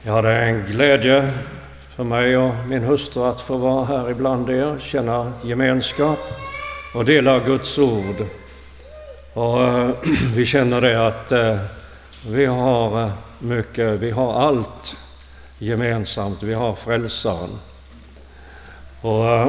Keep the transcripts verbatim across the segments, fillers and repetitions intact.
Ja, det är en glädje för mig och min hustru att få vara här ibland er, känna gemenskap och dela Guds ord. Och eh, vi känner det att eh, vi har mycket, vi har allt gemensamt, vi har frälsaren. Och eh,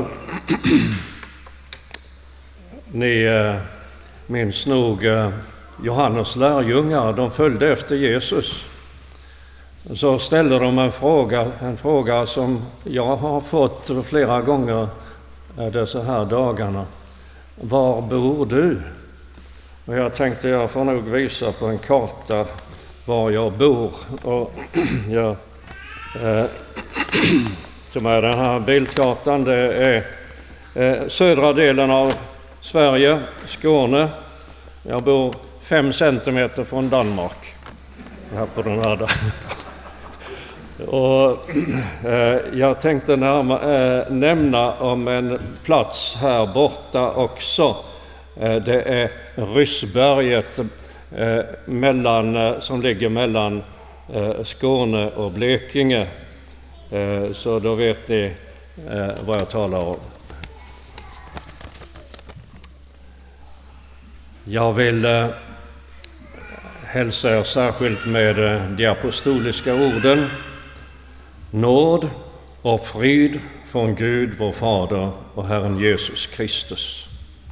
ni eh, minns nog eh, Johannes lärjungar, de följde efter Jesus. Så ställer de en fråga, en fråga som jag har fått flera gånger dessa här dagarna. Var bor du? Och jag tänkte jag får nog visa på en karta var jag bor. Och jag eh, tog med den här bildkartan. Det är eh, södra delen av Sverige, Skåne. Jag bor fem centimeter från Danmark. Här på den här. Och eh, jag tänkte närma, eh, nämna om en plats här borta också. Eh, det är Ryssberget eh, mellan, eh, som ligger mellan eh, Skåne och Blekinge. Eh, så då vet ni eh, vad jag talar om. Jag vill eh, hälsa er särskilt med eh, de apostoliska orden. Nåd och frid från Gud, vår Fader och Herren Jesus Kristus.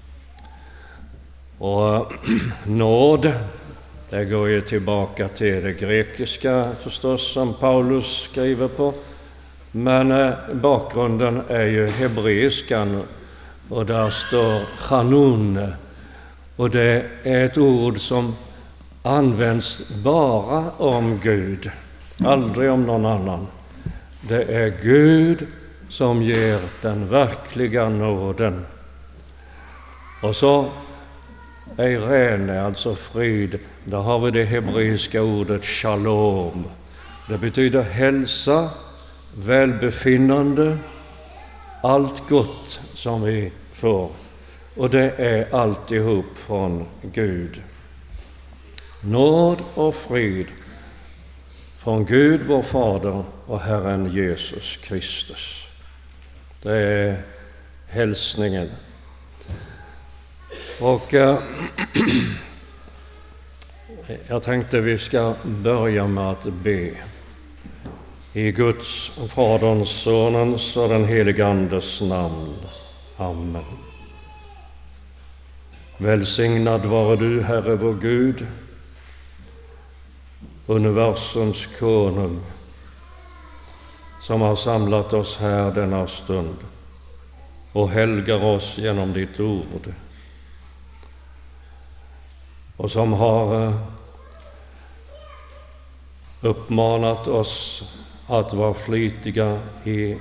Och nåd, det går ju tillbaka till det grekiska förstås som Paulus skriver på. Men eh, bakgrunden är ju hebreiskan och där står chanun. Och det är ett ord som används bara om Gud, aldrig om någon annan. Det är Gud som ger den verkliga nåden. Och så eirene, alltså frid, där har vi det hebreiska ordet shalom. Det betyder hälsa, välbefinnande, allt gott som vi får. Och det är alltihop från Gud. Nåd och frid från Gud, vår Fader och Herren Jesus Kristus. Det är hälsningen. Och äh, jag tänkte vi ska börja med att be. I Guds, Faderns, Sonens och den helige Andes namn. Amen. Välsignad vare du, Herre vår Gud, universums konung, som har samlat oss här denna stund och helgar oss genom ditt ord, och som har uppmanat oss att vara flitiga i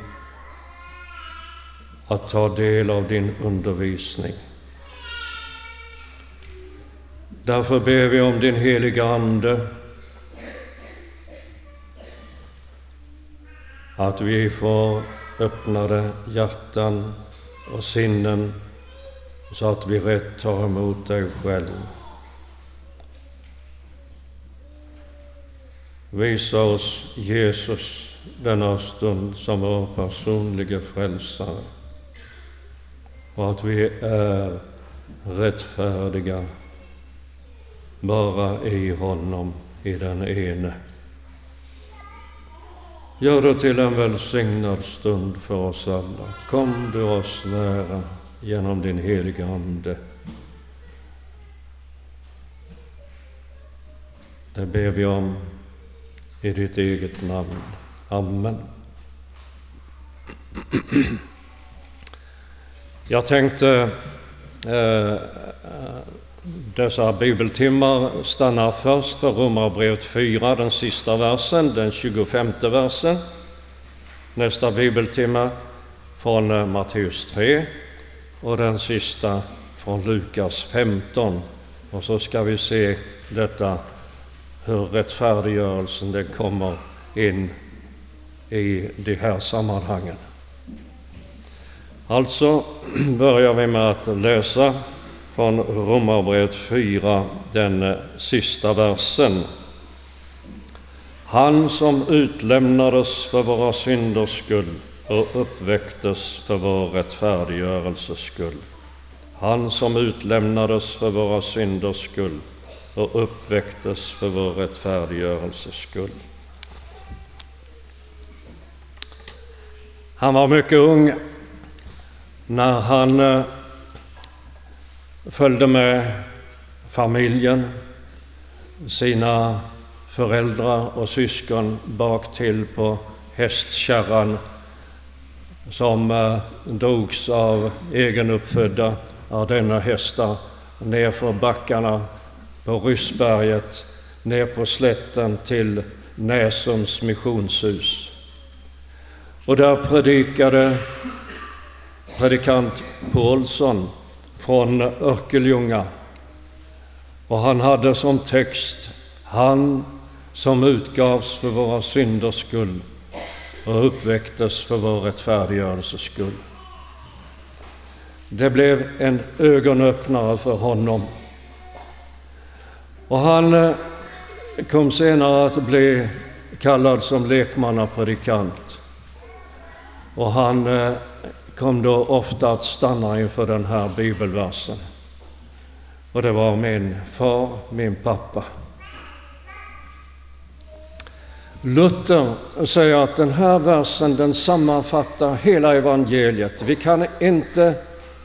att ta del av din undervisning. Därför ber vi om din heliga Ande, att vi får öppnade hjärtan och sinnen så att vi rätt tar emot dig själv. Visa oss Jesus denna stund som vår personliga frälsare, och att vi är rättfärdiga bara i honom, i den ene. Gör det till en välsignad stund för oss alla. Kom du oss nära genom din heliga Ande. Det ber vi om i ditt eget namn. Amen. Jag tänkte eh, dessa bibeltimmar stannar först för Romarbrevet fyra, den sista versen, den tjugofemte versen. Nästa bibeltimme från Matteus tre och den sista från Lukas femton. Och så ska vi se detta, hur rättfärdiggörelsen det kommer in i de här sammanhangen. Alltså börjar vi med att läsa från Romarbrevet fyra, den sista versen. Han som utlämnades för våra synders skull och uppväcktes för vår rättfärdiggörelses skull. Han som utlämnades för våra synders skull och uppväcktes för vår rättfärdiggörelses skull. Han var mycket ung när han eh, följde med familjen, sina föräldrar och syskon bak till på hästkärran som eh, drogs av egenuppfödda Ardennahästar ner för backarna på Ryssberget, ner på slätten till Näsums missionshus. Och där predikade predikant Paulsson från Örkelljunga. Och han hade som text: han som utgavs för våra synders skull och uppväcktes för vår rättfärdiggörelses skull. Det blev en ögonöppnare för honom. Och han kom senare att bli kallad som lekmannapredikant. Och han kom då ofta att stanna inför den här bibelversen. Och det var min far, min pappa. Luther säger att den här versen, den sammanfattar hela evangeliet. Vi kan inte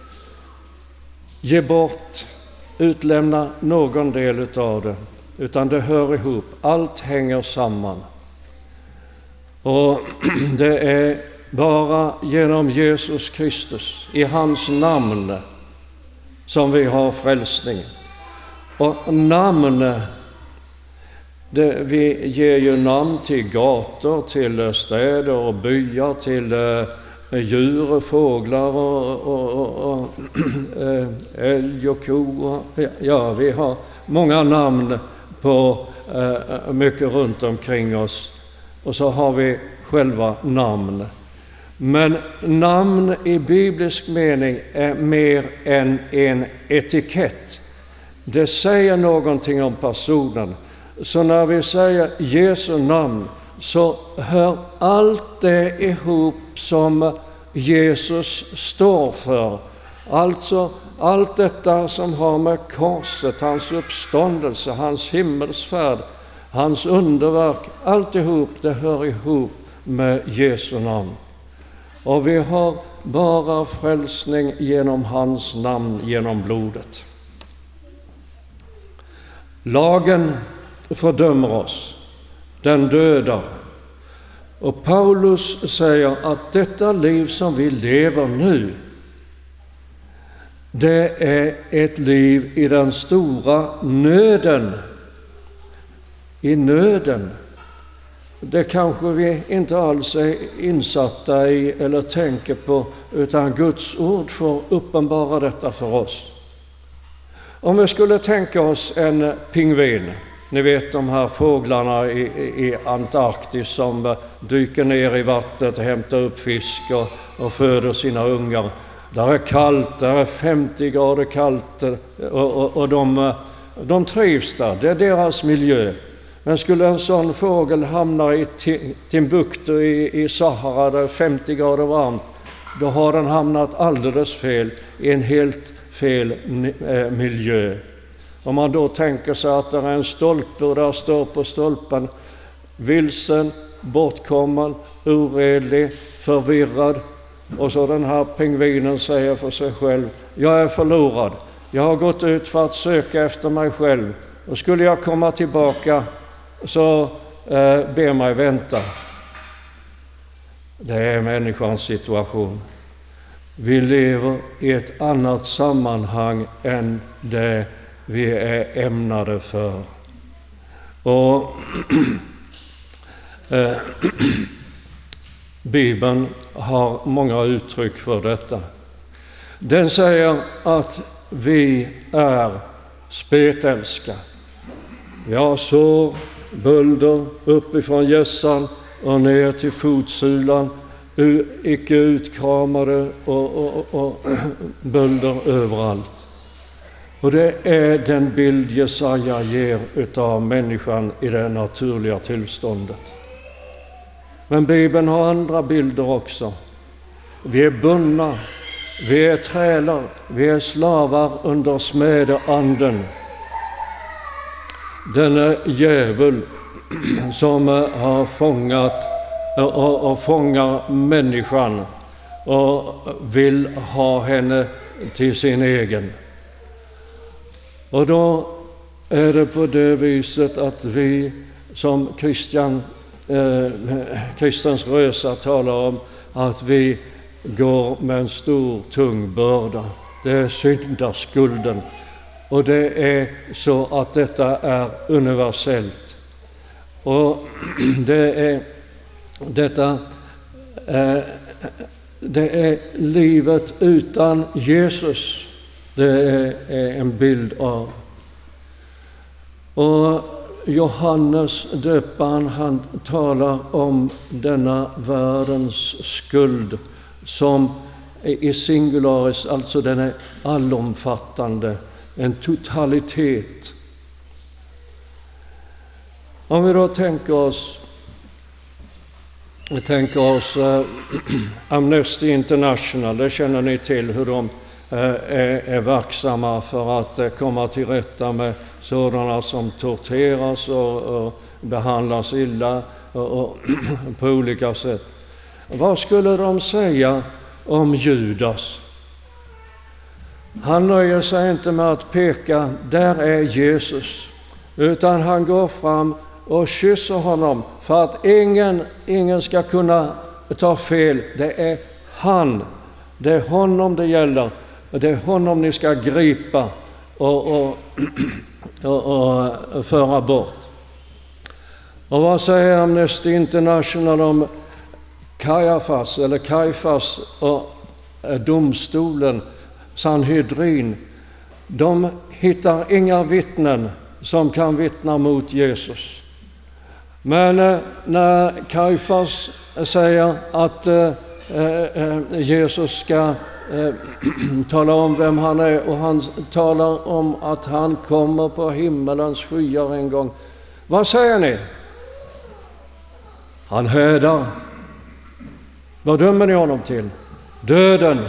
ge bort, utlämna någon del av det, utan det hör ihop. Allt hänger samman. Och det är bara genom Jesus Kristus, i hans namn, som vi har frälsning. Och namn, det, vi ger ju namn till gator, till städer och byar, till eh, djur, fåglar och, och, och, och eh, älg och ko. Ja, vi har många namn på eh, mycket runt omkring oss. Och så har vi själva namn. Men namn i biblisk mening är mer än en etikett. Det säger någonting om personen. Så när vi säger Jesu namn så hör allt det ihop som Jesus står för. Alltså allt detta som har med korset, hans uppståndelse, hans himmelsfärd, hans underverk, alltihop det hör ihop med Jesu namn. Och vi har bara frälsning genom hans namn, genom blodet. Lagen fördömer oss, den dödar. Och Paulus säger att detta liv som vi lever nu, det är ett liv i den stora nöden. I nöden. Det kanske vi inte alls är insatta i eller tänker på, utan Guds ord får uppenbara detta för oss. Om vi skulle tänka oss en pingvin, ni vet de här fåglarna i, i Antarktis som dyker ner i vattnet och hämtar upp fisk och, och föder sina ungar. Där är kallt, där är femtio grader kallt och, och, och de, de trivs där, det är deras miljö. Men skulle en sån fågel hamna i Timbuktu i, i Sahara där femtio grader varmt, då har den hamnat alldeles fel i en helt fel eh, miljö. Om man då tänker sig att det är en stolpe och där står på stolpen vilsen, bortkommen, oredlig, förvirrad, och så den här pingvinen säger för sig själv: jag är förlorad, jag har gått ut för att söka efter mig själv, och skulle jag komma tillbaka så eh, ber mig vänta. Det är människans situation. Vi lever i ett annat sammanhang än det vi är ämnade för. Och eh, Bibeln har många uttryck för detta. Den säger att vi är spetälska. Vi har sår, bölder uppifrån gässan och ner till fotsulan, icke utkramade och, och, och bölder överallt. Och det är den bild Jesaja ger utav människan i det naturliga tillståndet. Men Bibeln har andra bilder också. Vi är bundna, vi är trälar, vi är slavar under smedeanden. Denne djävul som har fångat och, och fångar människan och vill ha henne till sin egen. Och då är det på det viset att vi som Christian, eh, kristens rösa talar om att vi går med en stor tung börda. Det är syndaskulden. Och det är så att detta är universellt. Och det är detta eh, det är livet utan Jesus. Det är, är en bild av. Och Johannes döparen, han talar om denna världens skuld som är i singularis, alltså den är allomfattande, en totalitet. Om vi då tänker oss Vi tänker oss äh, Amnesty International, det känner ni till hur de äh, är, är verksamma för att äh, komma till rätta med sådana som torteras och, och behandlas illa och, och på olika sätt. Vad skulle de säga om Judas? Han nöjer sig inte med att peka, där är Jesus, utan han går fram och kysser honom för att ingen, ingen ska kunna ta fel. Det är han, det är honom det gäller. Det är honom ni ska gripa och, och, och, och föra bort. Och vad säger Amnesty International om Kajafas eller Kajfas och domstolen, Sanhedrin? De hittar inga vittnen som kan vittna mot Jesus. Men eh, när Kajfas säger att eh, eh, Jesus ska eh, tala om vem han är, och han talar om att han kommer på himmelens skyar en gång. Vad säger ni? Han hädar. Vad dömer ni honom till? Döden.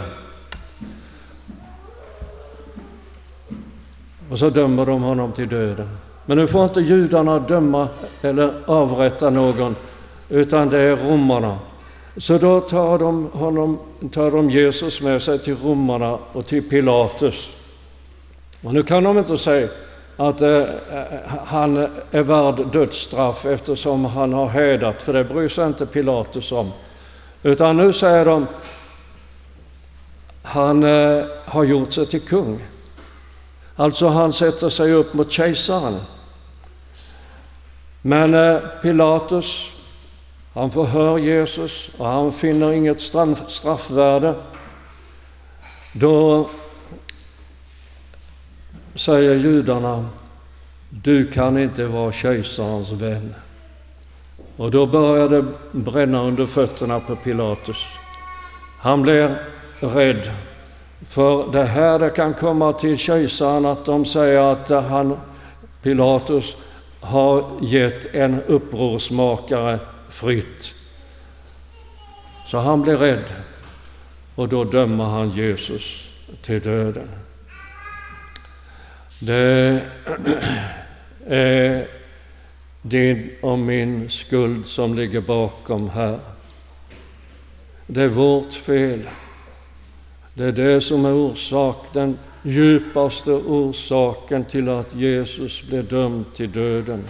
Och så dömer de honom till döden. Men nu får inte judarna döma eller avrätta någon, utan det är romarna. Så då tar de, honom, tar de Jesus med sig till romarna och till Pilatus. Och nu kan de inte säga att eh, han är värd dödsstraff eftersom han har hädat, för det bryr sig inte Pilatus om. Utan nu säger de, han eh, har gjort sig till kung. Alltså han sätter sig upp mot kejsaren. Men eh, Pilatus, han förhör Jesus och han finner inget straff, straffvärde. Då säger judarna, du kan inte vara kejsarens vän. Och då börjar det bränna under fötterna på Pilatus. Han blir rädd. För det här det kan komma till kejsaren att de säger att han, Pilatus, har gett en upprorsmakare fritt. Så han blir rädd och då dömer han Jesus till döden. Det är din och min skuld som ligger bakom här. Det är vårt fel. Det är det som är orsak, den djupaste orsaken till att Jesus blev dömd till döden.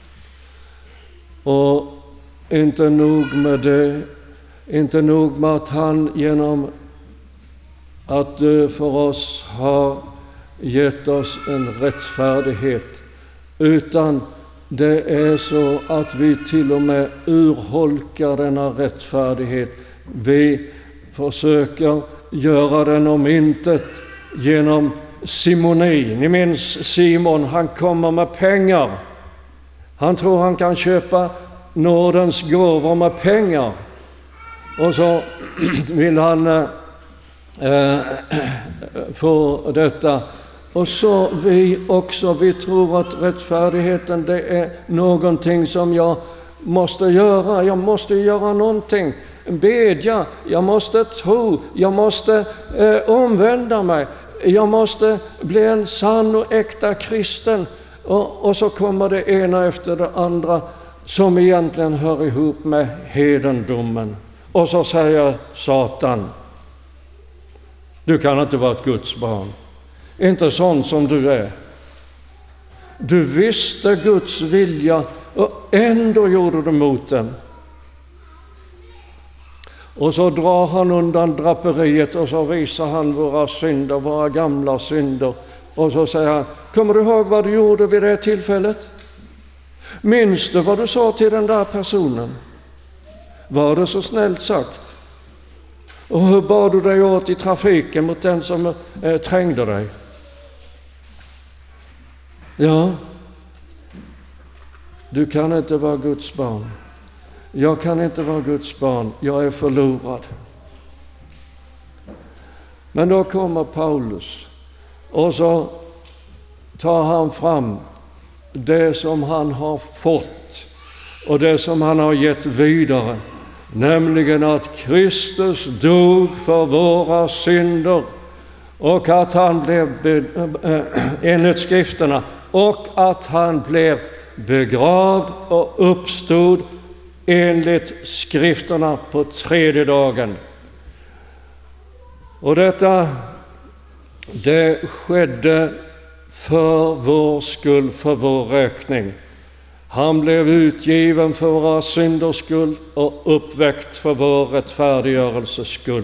Och inte nog med det, inte nog med att han genom att dö för oss har gett oss en rättfärdighet, utan det är så att vi till och med urholkar denna rättfärdighet. Vi försöker göra den om intet genom simoni. Ni minns Simon, han kommer med pengar. Han tror han kan köpa nådens gåvor med pengar. Och så vill han eh, få detta Och så vi också, vi tror att rättfärdigheten det är någonting som jag måste göra. Jag måste göra någonting, bedja, jag måste tro, jag måste eh, omvända mig. Jag måste bli en sann och äkta kristen. Och, och så kommer det ena efter det andra som egentligen hör ihop med hedendomen. Och så säger Satan, du kan inte vara ett Guds barn. Inte sån som du är. Du visste Guds vilja och ändå gjorde du mot den. Och så drar han undan draperiet och så visar han våra synder, våra gamla synder. Och så säger han, kommer du ihåg vad du gjorde vid det tillfället? Minns du vad du sa till den där personen? Var det så snällt sagt? Och hur bad du dig åt i trafiken mot den som eh, trängde dig? Ja, du kan inte vara Guds barn. Jag kan inte vara Guds barn. Jag är förlorad. Men då kommer Paulus och så tar han fram det som han har fått och det som han har gett vidare. Nämligen att Kristus dog för våra synder och att han blev, äh, enligt skrifterna, och att han blev begravd och uppstod enligt skrifterna på tredje dagen. Och detta, det skedde för vår skull, för vår räkning. Han blev utgiven för våra synders skull och uppväckt för vår rättfärdiggörelses skull.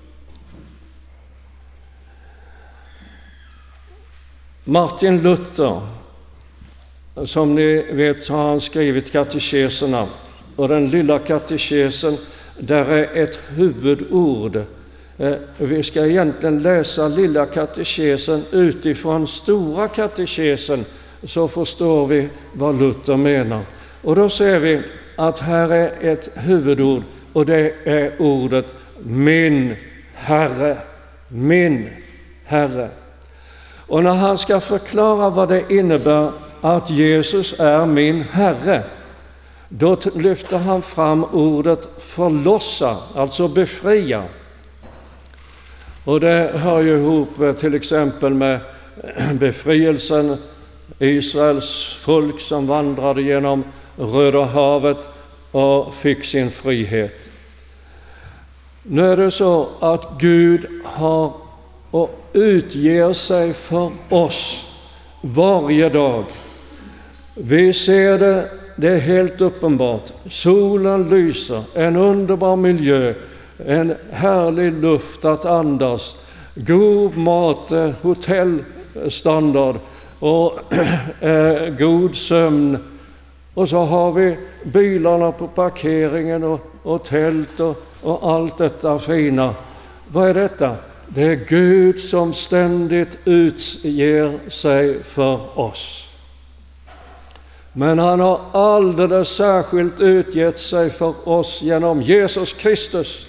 Martin Luther, som ni vet, så har han skrivit katekeserna. Och den lilla katekesen, där är ett huvudord. Vi ska egentligen läsa lilla katekesen utifrån stora katekesen, så förstår vi vad Luther menar. Och då ser vi att här är ett huvudord, och det är ordet min Herre. Min Herre. Och när han ska förklara vad det innebär att Jesus är min Herre, då lyfter han fram ordet förlossa, alltså befria. Och det hör ju ihop till exempel med befrielsen, Israels folk som vandrade genom Röda havet och fick sin frihet. Nu är det så att Gud har och utger sig för oss varje dag. Vi ser det, det är helt uppenbart. Solen lyser, en underbar miljö, en härlig luft att andas, god mat, hotellstandard och eh, god sömn. Och så har vi bilarna på parkeringen och, och tält och, och allt detta fina. Vad är detta? Det är Gud som ständigt utger sig för oss. Men han har alldeles särskilt utgett sig för oss genom Jesus Kristus.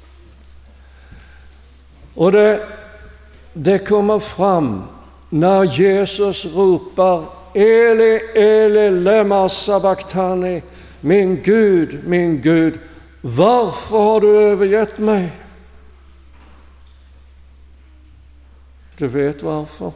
Och det, det kommer fram när Jesus ropar Eli, Eli, lema sabachthani, min Gud, min Gud, varför har du övergett mig? Du vet varför.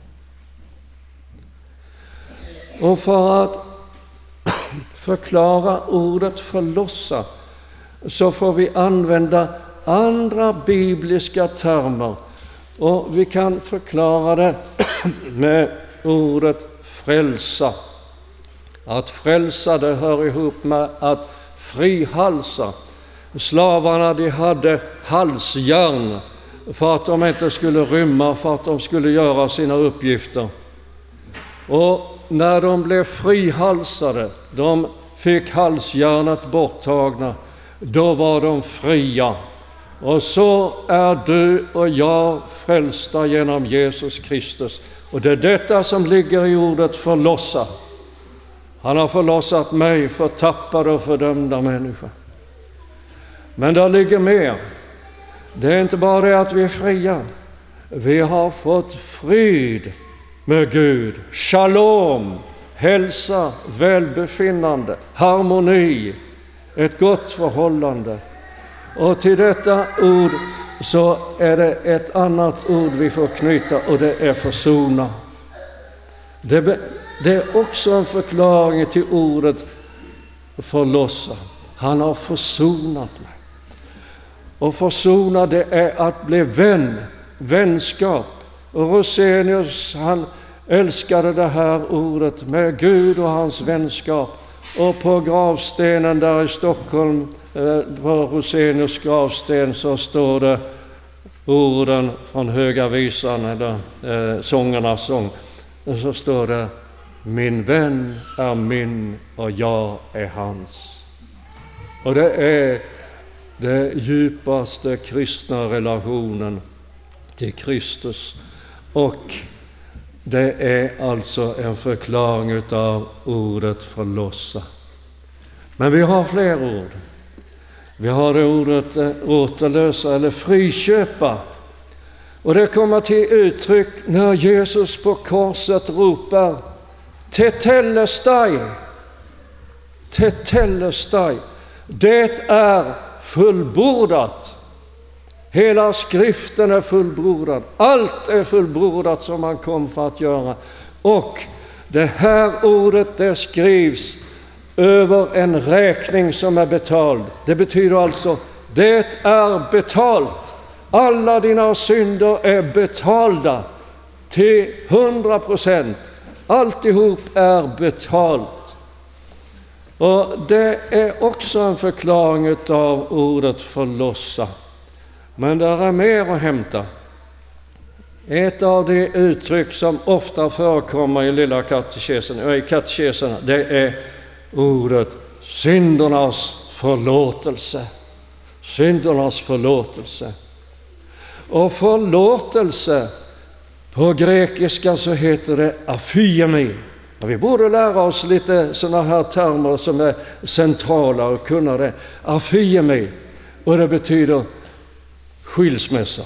Och för att förklara ordet förlossa så får vi använda andra bibliska termer. Och vi kan förklara det med ordet frälsa. Att frälsa, det hör ihop med att frihalsa. Slavarna, de hade halsjärn för att de inte skulle rymma, för att de skulle göra sina uppgifter. Och när de blev frihalsade, de fick halsjärnet borttagna, då var de fria. Och så är du och jag frälsta genom Jesus Kristus. Och det är detta som ligger i ordet förlossa. Han har förlossat mig, förtappade och fördömda människor. Men det ligger mer. Det är inte bara det att vi är fria. Vi har fått frid med Gud. Shalom, hälsa, välbefinnande, harmoni, ett gott förhållande. Och till detta ord så är det ett annat ord vi får knyta, och det är försona. Det, be, det är också en förklaring till ordet förlossa. Han har försonat mig. Och försona, det är att bli vän, vänskap. Och Rosenius, han älskade det här ordet med Gud och hans vänskap. Och på gravstenen där i Stockholm, på Rosenius gravsten, så står det orden från Höga visan, eller eh, sångernas sång. Och så står det: min vän är min och jag är hans. Och det är den djupaste kristna relationen till Kristus. Och det är alltså en förklaring av ordet förlossa. Men vi har fler ord. Vi har det ordet återlösa eller friköpa. Och det kommer till uttryck när Jesus på korset ropar tetelestai, tetelestai. Det är fullbordat. Hela skriften är fullbordad. Allt är fullbordat som han kom för att göra. Och det här ordet, det skrivs över en räkning som är betald. Det betyder alltså, det är betalt. Alla dina synder är betalda till hundra procent. Alltihop är betalt. Och det är också en förklaring av ordet förlossa. Men det är mer att hämta. Ett av de uttryck som ofta förekommer i lilla katekesen, och i katekeserna, det är ordet syndernas förlåtelse. Syndernas förlåtelse. Och förlåtelse, på grekiska så heter det aphiemi. Ja, vi borde lära oss lite sådana här termer som är centrala och kunna det. Aphiemi, och det betyder skilsmässa.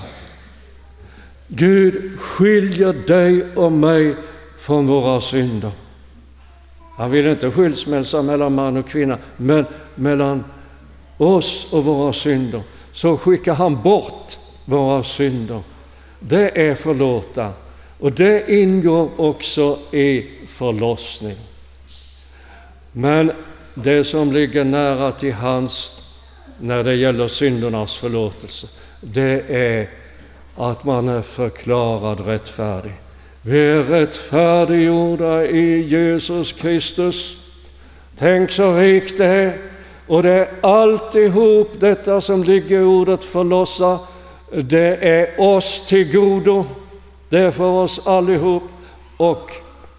Gud skiljer dig och mig från våra synder. Han vill inte skilsmässa mellan man och kvinna, men mellan oss och våra synder. Så skickar han bort våra synder. Det är förlåta. Och det ingår också i förlossning. Men det som ligger nära till hands när det gäller syndernas förlåtelse, det är att man är förklarad rättfärdig. Vi är rättfärdiggjorda i Jesus Kristus. Tänk så rikt det är. Och det är alltihop detta som ligger i ordet förlossa. Det är oss till godo. Det är för oss allihop. Och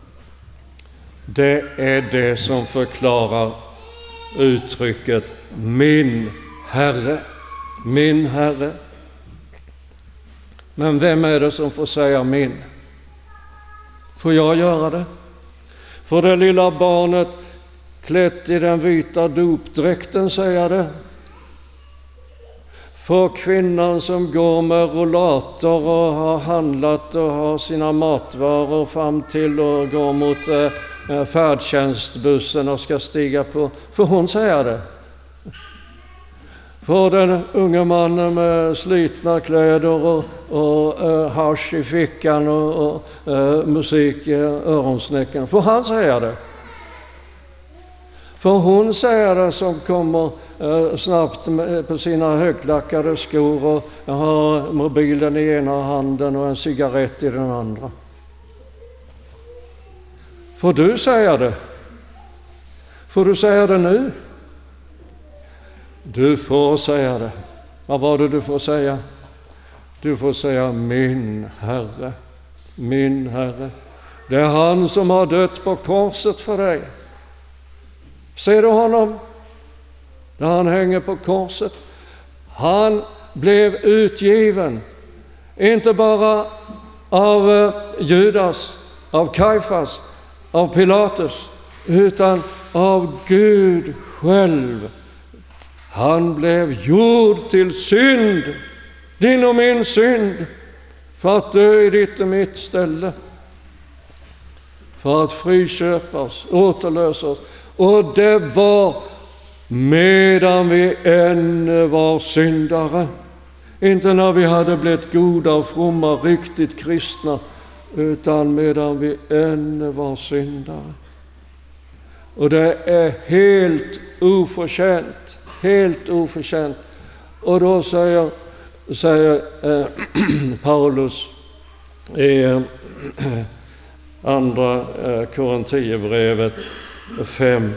det är det som förklarar uttrycket min Herre. Min Herre. Men vem är det som får säga min? Får jag göra det? Får det lilla barnet klätt i den vita dopdräkten säga det? Får kvinnan som går med rollator och har handlat och har sina matvaror fram till och går mot eh, färdtjänstbussen och ska stiga på, får hon säga det? Får den unga mannen med slitna kläder och, och uh, hasch i fickan och, och uh, musik i öronsnäcken, får han säga det? Får hon säga det som kommer uh, snabbt med, på sina högklackade skor och har mobilen i ena handen och en cigarett i den andra? Får du säga det? Får du säga det nu? Du får säga det. Vad var det du får säga? Du får säga min Herre, min Herre. Det är han som har dött på korset för dig. Ser du honom? Där han hänger på korset. Han blev utgiven. Inte bara av Judas, av Kajfas, av Pilatus, utan av Gud själv. Han blev gjord till synd, din och min synd, för att dö i ditt och mitt ställe. för att friköpa oss, återlösa oss. Och det var medan vi ännu var syndare. Inte när vi hade blivit goda och fromma, riktigt kristna, utan medan vi ännu var syndare. Och det är helt oförtjänt, helt oförtjänt. Och då säger, säger eh, Paulus i eh, andra eh, Korinthierbrevet fem.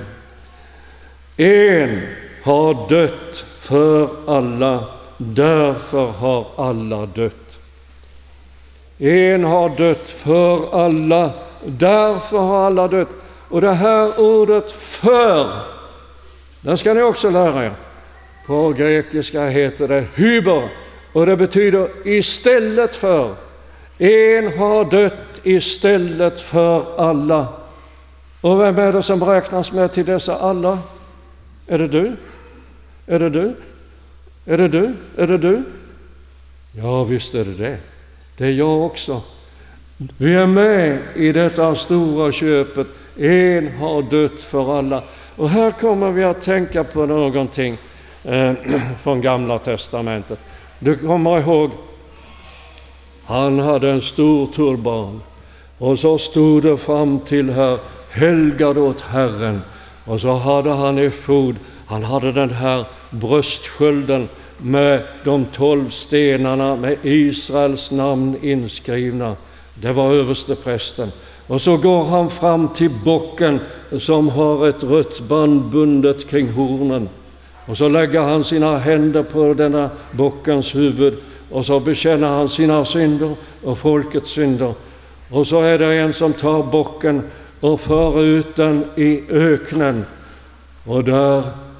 En har dött för alla, därför har alla dött. En har dött för alla, därför har alla dött. Och det här ordet för, det ska ni också lära er. På grekiska heter det hyber, och det betyder istället för. En har dött istället för alla. Och vem är det som räknas med till dessa alla? Är det du? Är det du? Är det du? Är det du? Ja, visst är det det. Det är jag också. Vi är med i detta stora köpet. En har dött för alla. Och här kommer vi att tänka på någonting eh, från Gamla testamentet. Du kommer ihåg, han hade en stor turban. Och så stod det fram till här, helgad åt Herren. Och så hade han efod, han hade den här bröstskölden med de tolv stenarna med Israels namn inskrivna. Det var översteprästen. Och så går han fram till bocken som har ett rött band bundet kring hornen. Och så lägger han sina händer på denna bockens huvud och så bekänner han sina synder och folkets synder. Och så är det en som tar bocken och för ut den i öknen. Och där,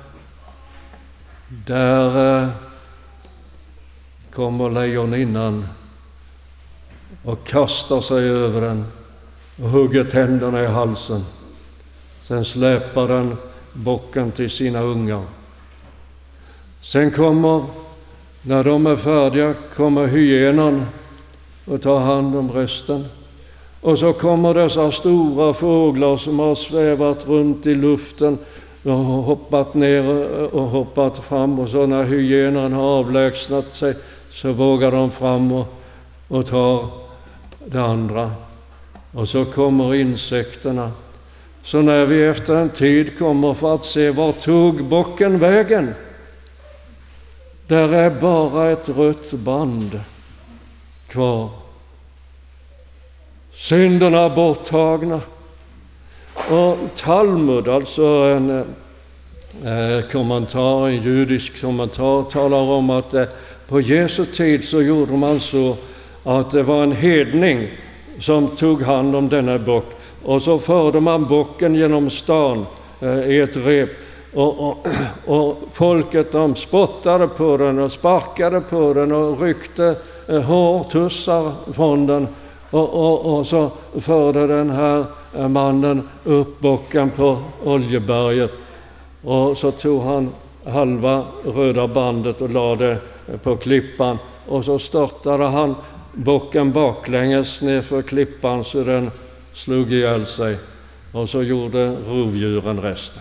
där eh, kommer lejoninnan och kastar sig över den och hugger tänderna i halsen. Sen släpar den bocken till sina ungar. Sen kommer, när de är färdiga, kommer hyenan och tar hand om resten. Och så kommer dessa stora fåglar som har svävat runt i luften och hoppat ner och hoppat fram. Och så när hyenan har avlägsnat sig så vågar de fram och, och tar det andra. Och så kommer insekterna. Så när vi efter en tid kommer för att se var tog bocken vägen, där är bara ett rött band kvar. Synderna borttagna. Och Talmud, alltså en eh, kommentar, en judisk kommentar, talar om att eh, på Jesu tid så gjorde man så att det var en hedning som tog hand om denna bock. Och så förde man bocken genom stan eh, i ett rep. Och, och, och folket de spottade på den och sparkade på den och ryckte eh, hårtussar från den. Och, och, och så förde den här mannen upp bocken på Oljeberget. Och så tog han halva röda bandet och lade det på klippan. Och så störtade han bocken baklänges ner för klippan så den slog ihjäl sig. Och så gjorde rovdjuren resten.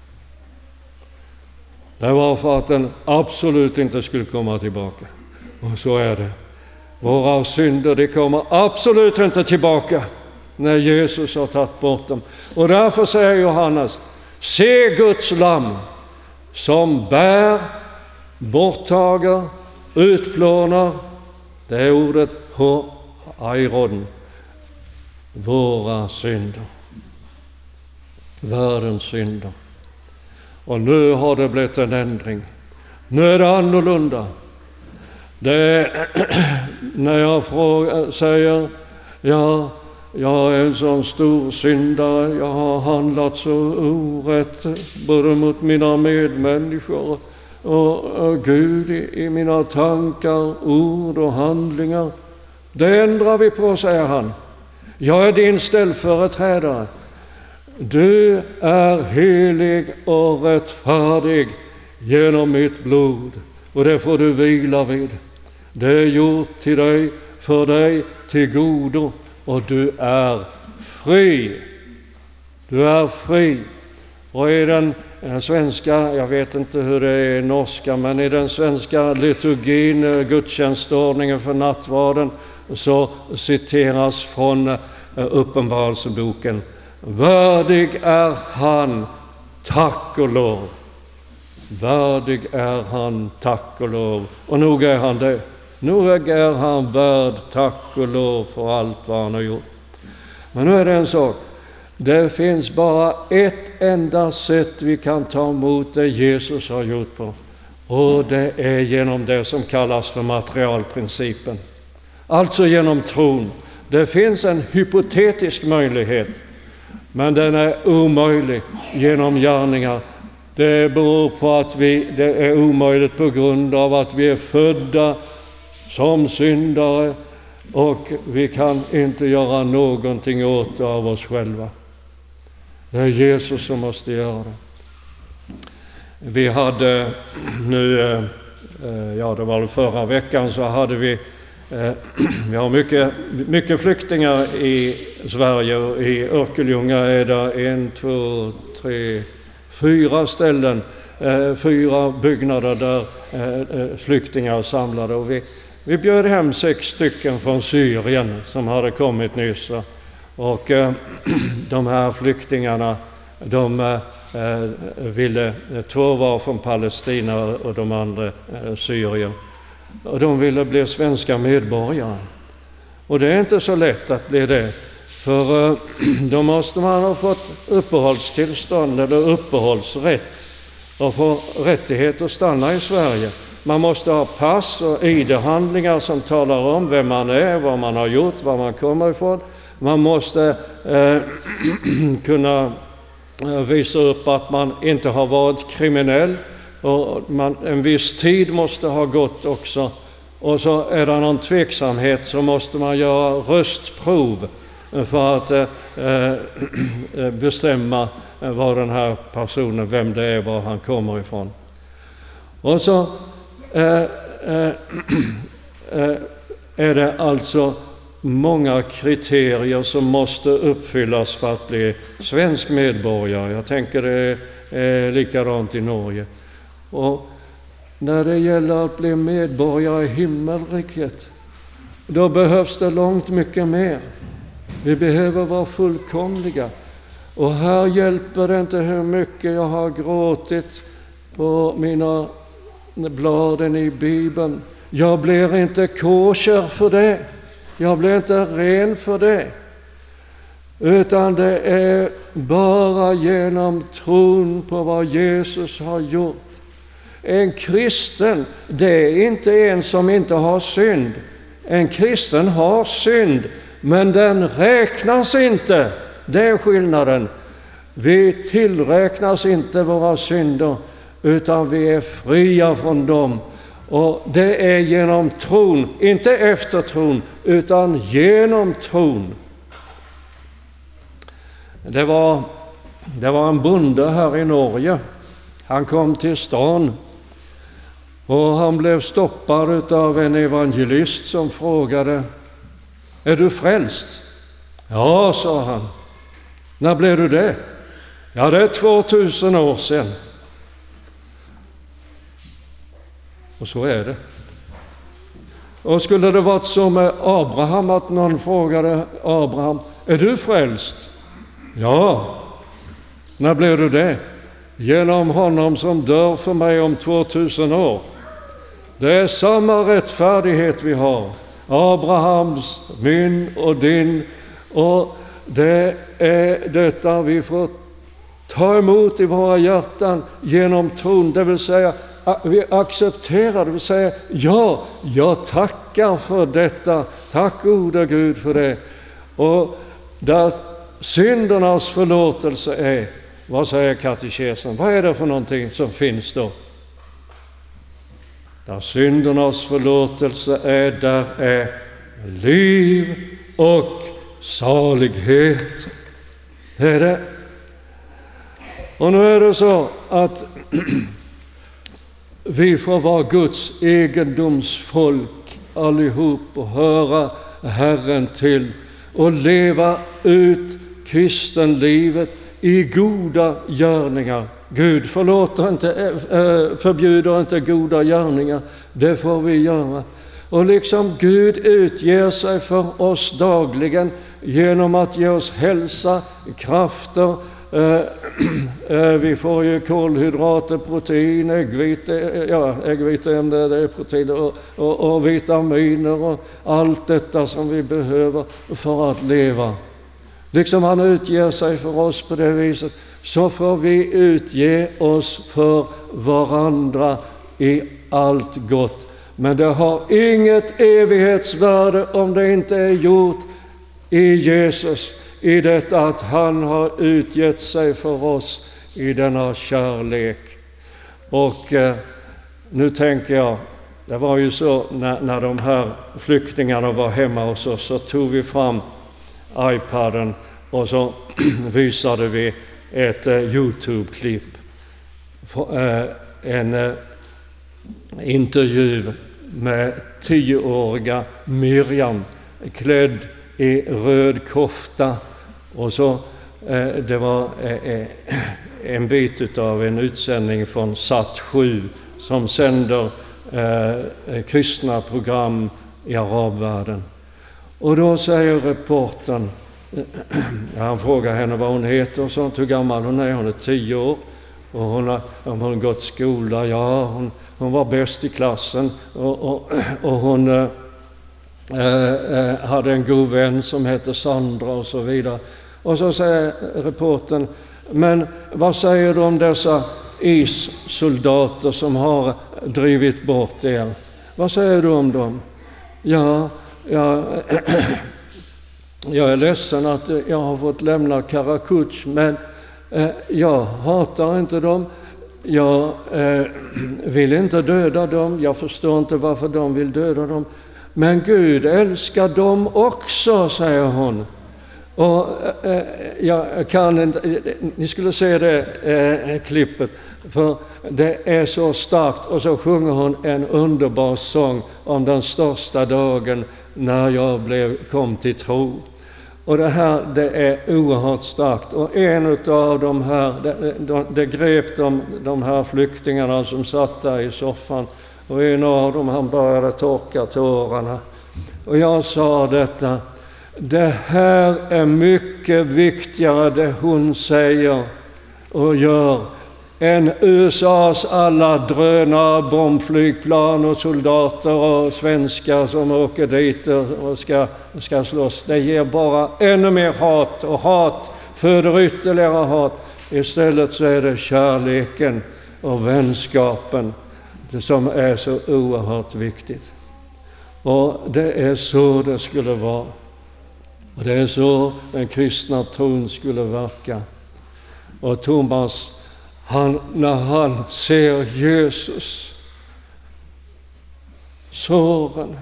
Det var för att den absolut inte skulle komma tillbaka. Och så är det. Våra synder, de kommer absolut inte tillbaka när Jesus har tagit bort dem. Och därför säger Johannes, se Guds lamm som bär, borttager, utplånar, det är ordet ho-airon, våra synder, världens synder. Och nu har det blivit en ändring. Nu är det annorlunda. Det är, när jag frågar, säger, ja, jag är en sån stor syndare, jag har handlat så orätt både mot mina medmänniskor och, och Gud i, i mina tankar, ord och handlingar. Det ändrar vi på, säger han. Jag är din ställföreträdare. Du är helig och rättfärdig genom mitt blod, och det får du vila vid. Det är gjort till dig, för dig till godo, och du är fri Du är fri. Och i den svenska, jag vet inte hur det är i norska, men i den svenska liturgin, gudstjänstordningen för nattvarden, så citeras från Uppenbarelseboken: värdig är han, tack och lov. Värdig är han, tack och lov. Och nog är han det. Nog är han värd tack och lov för allt vad han har gjort. Men nu är det en sak. Det finns bara ett enda sätt vi kan ta emot det Jesus har gjort på. Och det är genom det som kallas för materialprincipen. Alltså genom tron. Det finns en hypotetisk möjlighet, men den är omöjlig genom gärningar. Det beror på att vi, det är omöjligt på grund av att vi är födda som syndare och vi kan inte göra någonting åt det av oss själva. Det är Jesus som måste göra det. Vi hade nu, ja det var förra veckan, så hade vi, vi har mycket, mycket flyktingar i Sverige. I Örkelljunga är det en, två, tre, fyra ställen, fyra byggnader där flyktingar är samlade. Och vi, vi bjöd hem sex stycken från Syrien som hade kommit nyss. Och eh, de här flyktingarna, de eh, ville, två var från Palestina och de andra eh, Syrien. Och de ville bli svenska medborgare. Och det är inte så lätt att bli det. För eh, då måste man ha fått uppehållstillstånd eller uppehållsrätt och få rättighet att stanna i Sverige. Man måste ha pass och I D-handlingar som talar om vem man är, vad man har gjort, var man kommer ifrån. Man måste eh, kunna visa upp att man inte har varit kriminell, och man, en viss tid måste ha gått också. Och så är det någon tveksamhet, så måste man göra röstprov för att eh, bestämma vad den här personen, vem det är, var han kommer ifrån. Och så eh, eh, eh, är det alltså många kriterier som måste uppfyllas för att bli svensk medborgare. Jag tänker det är likadant i Norge. Och när det gäller att bli medborgare i himmelriket, då behövs det långt mycket mer. Vi behöver vara fullkomliga. Och här hjälper det inte hur mycket jag har gråtit på mina bladen i Bibeln. Jag blir inte kosher för det. Jag blir inte ren för det. Utan det är bara genom tron på vad Jesus har gjort. En kristen, det är inte en som inte har synd. En kristen har synd, men den räknas inte. Det är skillnaden. Vi tillräknas inte våra synder, utan vi är fria från dem. Och det är genom tron, inte efter tron, utan genom tron. Det var, det var en bonde här i Norge. Han kom till stan och han blev stoppad av en evangelist som frågade: är du frälst? Ja, sa han. När blev du det? Ja, det är tvåtusen år sedan. Och så är det. Och skulle det varit så med Abraham, att någon frågade Abraham: är du frälst? Ja. När blev du det? Genom honom som dör för mig om tvåtusen år. Det är samma rättfärdighet vi har. Abrahams, min och din. Och det är detta vi får ta emot i våra hjärtan genom tron. Det vill säga, vi accepterar, det vill säga, ja, jag tackar för detta. Tack gode Gud för det. Och där syndernas förlåtelse är, vad säger katekesen? Vad är det för någonting som finns då? Där syndernas förlåtelse är, där är liv och salighet. Det är det. Och nu är det så att vi får vara Guds egendomsfolk allihop och höra Herren till och leva ut kristenlivet i goda gärningar. Gud förlåter inte, förbjuder inte goda gärningar, det får vi göra. Och liksom Gud utger sig för oss dagligen genom att ge oss hälsa, krafter, eh, eh, vi får ju kolhydrater, protein, äggvite, ja, äggviteämne, det är protein och, och, och vitaminer och allt detta som vi behöver för att leva. Liksom han utger sig för oss på det viset, så får vi utge oss för varandra i allt gott. Men det har inget evighetsvärde om det inte är gjort i Jesus, i detta att han har utgett sig för oss i denna kärlek. Och eh, nu tänker jag, det var ju så när, när de här flyktingarna var hemma hos oss, så tog vi fram iPaden och så visade vi ett eh, YouTube-klipp, eh, en eh, intervju med tioåriga Miriam klädd i röd kofta, och så eh, det var eh, en bit av en utsändning från Sat sju som sänder eh, kristna program i arabvärlden. Och då säger reportern, han frågar henne vad hon heter och sånt, hur gammal hon är, hon är tio år och hon har, hon har gått skola, ja hon, hon var bäst i klassen och, och, och hon eh, eh, hade en god vän som hette Sandra och så vidare. Och så säger reportern, men vad säger du om dessa issoldater som har drivit bort er? Vad säger du om dem? Ja, ja jag är ledsen att jag har fått lämna Karakuch, men eh, jag hatar inte dem. Jag eh, vill inte döda dem. Jag förstår inte varför de vill döda dem. Men Gud älskar dem också, säger hon. Och eh, jag kan inte, ni skulle se det eh, klippet, för det är så starkt. Och så sjunger hon en underbar sång om den största dagen när jag blev, kom till tro. Och det här, det är oerhört starkt. Och en av de här, det, det, det grep de, de här flyktingarna som satt där i soffan. Och en av dem, han började torka tårarna. Och jag sa detta, det här är mycket viktigare det hon säger och gör än U S A:s alla drönare, bombflygplan och soldater och svenskar som åker dit och ska, ska slåss. Det ger bara ännu mer hat, och hat föder ytterligare hat. Istället så är det kärleken och vänskapen som är så oerhört viktigt. Och det är så det skulle vara. Och det är så den kristna tron skulle verka. Och Thomas, han, när han ser Jesus, såren,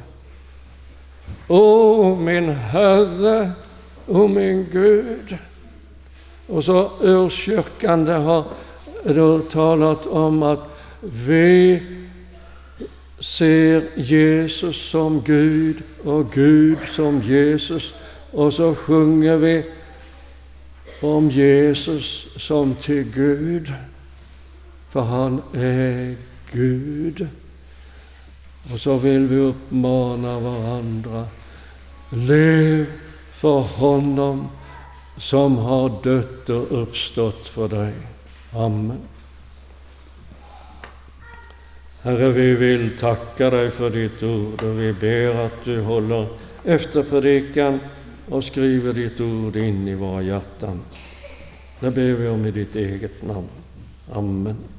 åh min Herre, åh min Gud. Och så ur kyrkan, det har då talat om att vi ser Jesus som Gud och Gud som Jesus. Och så sjunger vi om Jesus som till Gud, för han är Gud. Och så vill vi uppmana varandra, lev för honom som har dött och uppstått för dig. Amen. Herre, vi vill tacka dig för ditt ord, och vi ber att du håller efter predikan och skriver ditt ord in i våra hjärtan. Det ber vi om i ditt eget namn. Amen.